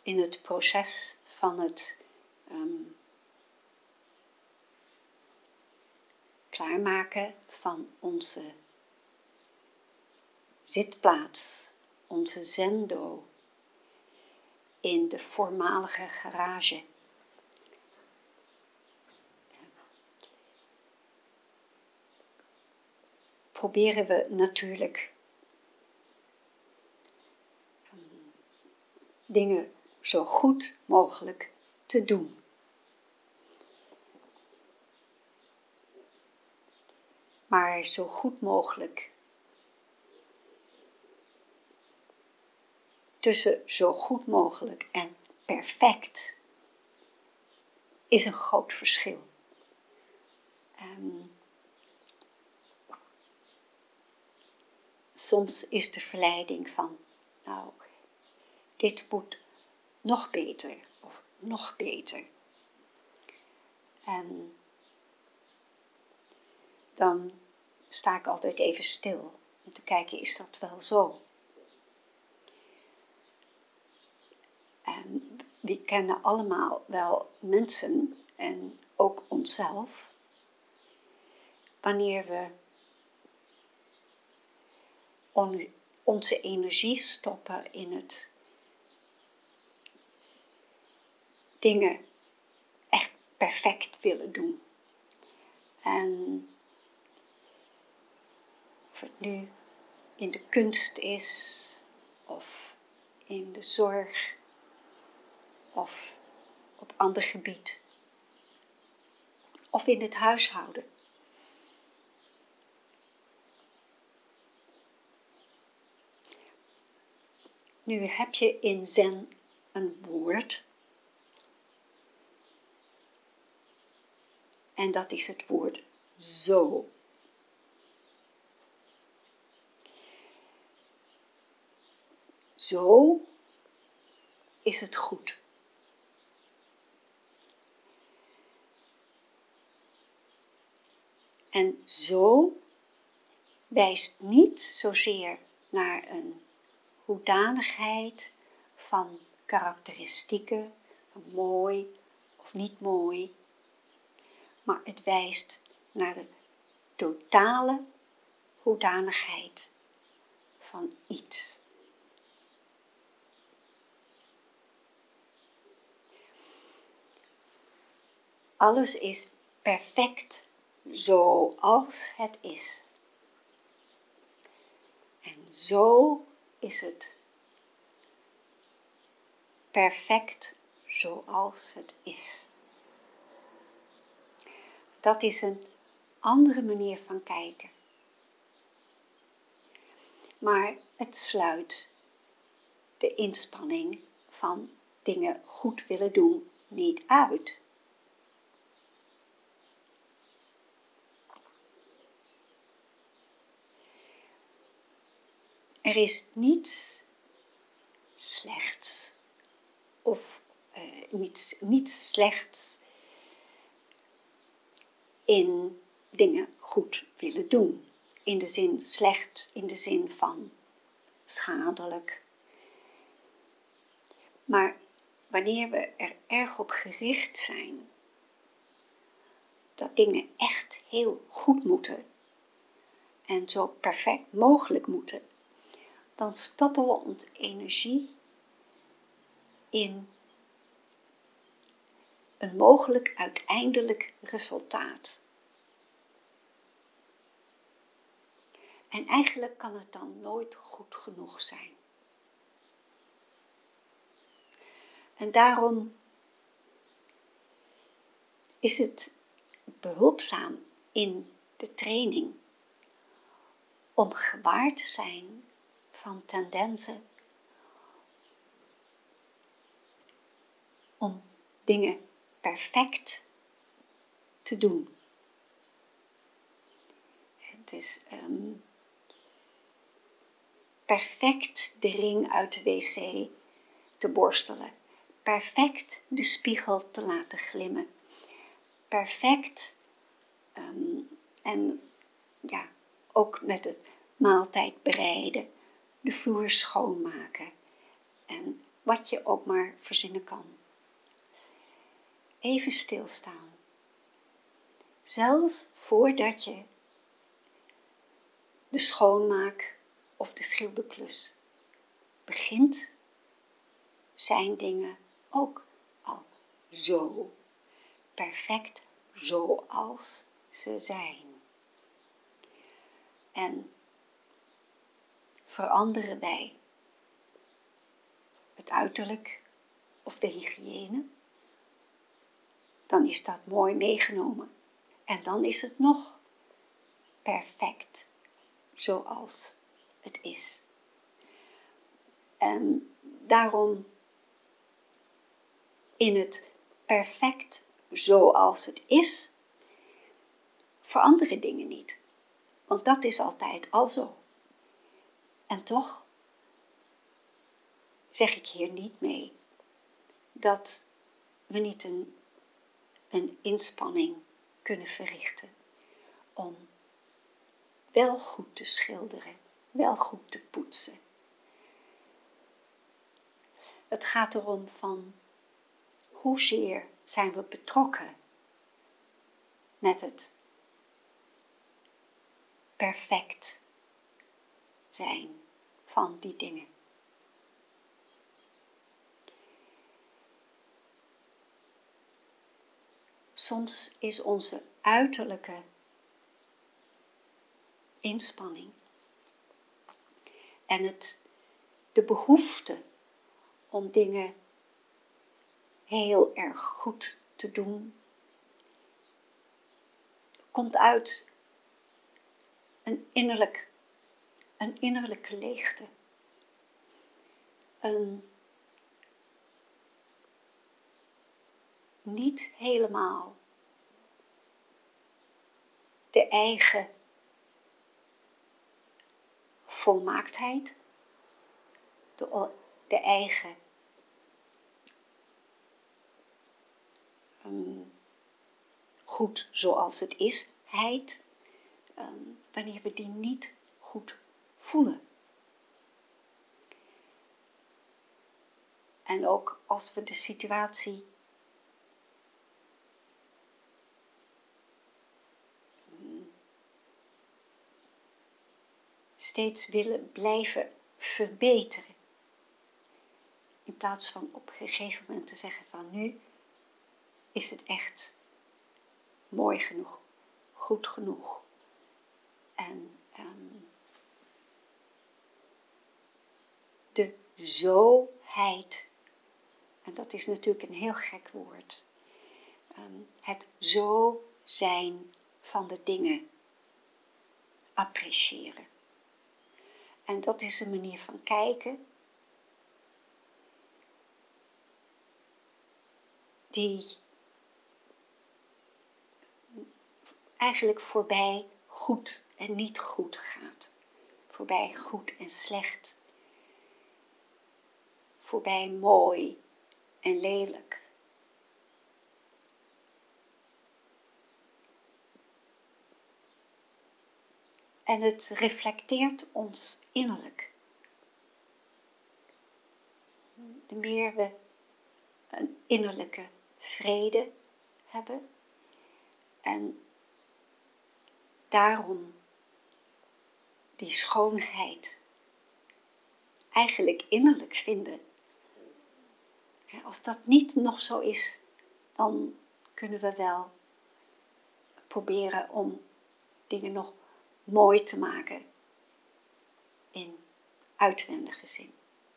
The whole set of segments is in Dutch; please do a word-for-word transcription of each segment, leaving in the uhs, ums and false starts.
in het proces van het um, klaarmaken van onze zitplaats, onze zendo, in de voormalige garage. Proberen we natuurlijk um, dingen zo goed mogelijk te doen. Maar zo goed mogelijk. Tussen zo goed mogelijk en perfect is een groot verschil. Um, soms is de verleiding van, nou, dit moet nog beter of nog beter. En dan sta ik altijd even stil om te kijken, is dat wel zo? En we kennen allemaal wel mensen en ook onszelf, wanneer we on, onze energie stoppen in het dingen echt perfect willen doen. En of het nu in de kunst is, of in de zorg, of op ander gebied, of in het huishouden. Nu heb je in Zen een woord, en dat is het woord zo. Zo is het goed. En zo wijst niet zozeer naar een hoedanigheid van karakteristieken, van mooi of niet mooi, maar het wijst naar de totale hoedanigheid van iets. Alles is perfect zoals het is. En zo is het perfect zoals het is. Dat is een andere manier van kijken. Maar het sluit de inspanning van dingen goed willen doen niet uit. Er is niets slechts of uh, niets, niets slechts in dingen goed willen doen. In de zin slecht, in de zin van schadelijk. Maar wanneer we er erg op gericht zijn dat dingen echt heel goed moeten en zo perfect mogelijk moeten, dan stoppen we onze energie in een mogelijk uiteindelijk resultaat. En eigenlijk kan het dan nooit goed genoeg zijn. En daarom is het behulpzaam in de training om gewaar te zijn van tendensen om dingen perfect te doen. Het is um, perfect de ring uit de wc te borstelen. Perfect de spiegel te laten glimmen. Perfect um, en ja, ook met het maaltijd bereiden, de vloer schoonmaken en wat je ook maar verzinnen kan. Even stilstaan. Zelfs voordat je de schoonmaak of de schilderklus begint, zijn dingen ook al zo perfect zoals ze zijn. En veranderen wij het uiterlijk of de hygiëne, dan is dat mooi meegenomen. En dan is het nog perfect zoals het is. En daarom in het perfect zoals het is, veranderen dingen niet. Want dat is altijd al zo. En toch zeg ik hier niet mee dat we niet een, een inspanning kunnen verrichten om wel goed te schilderen, wel goed te poetsen. Het gaat erom van hoezeer zijn we betrokken met het perfect zijn van die dingen. Soms is onze uiterlijke inspanning en het, de behoefte om dingen heel erg goed te doen, komt uit een, innerlijk, een innerlijke leegte. Een niet helemaal de eigen volmaaktheid, de, de eigen um, goed zoals het is, heid, um, wanneer we die niet goed voelen. En ook als we de situatie um, steeds willen blijven verbeteren. In plaats van op een gegeven moment te zeggen van nu is het echt mooi genoeg, goed genoeg. En um, de zoheid, en dat is natuurlijk een heel gek woord, um, het zo zijn van de dingen appreciëren. En dat is een manier van kijken die eigenlijk voorbij goed en niet goed gaat. Voorbij goed en slecht. Voorbij mooi en lelijk. En het reflecteert ons innerlijk. De meer we een innerlijke vrede hebben en daarom die schoonheid eigenlijk innerlijk vinden. Als dat niet nog zo is, dan kunnen we wel proberen om dingen nog mooi te maken in uitwendige zin.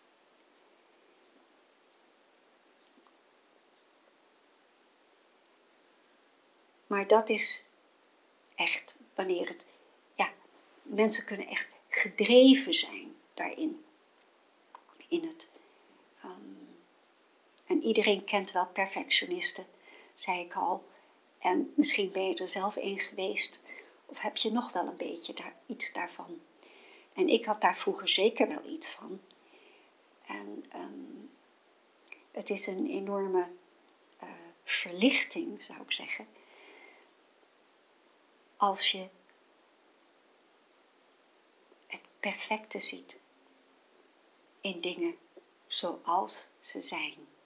Maar dat is echt wanneer het, ja, mensen kunnen echt gedreven zijn daarin. In het, um, en iedereen kent wel perfectionisten, zei ik al. En misschien ben je er zelf een geweest, of heb je nog wel een beetje daar, iets daarvan. En ik had daar vroeger zeker wel iets van. En um, het is een enorme uh, verlichting, zou ik zeggen. Als je het perfecte ziet in dingen zoals ze zijn.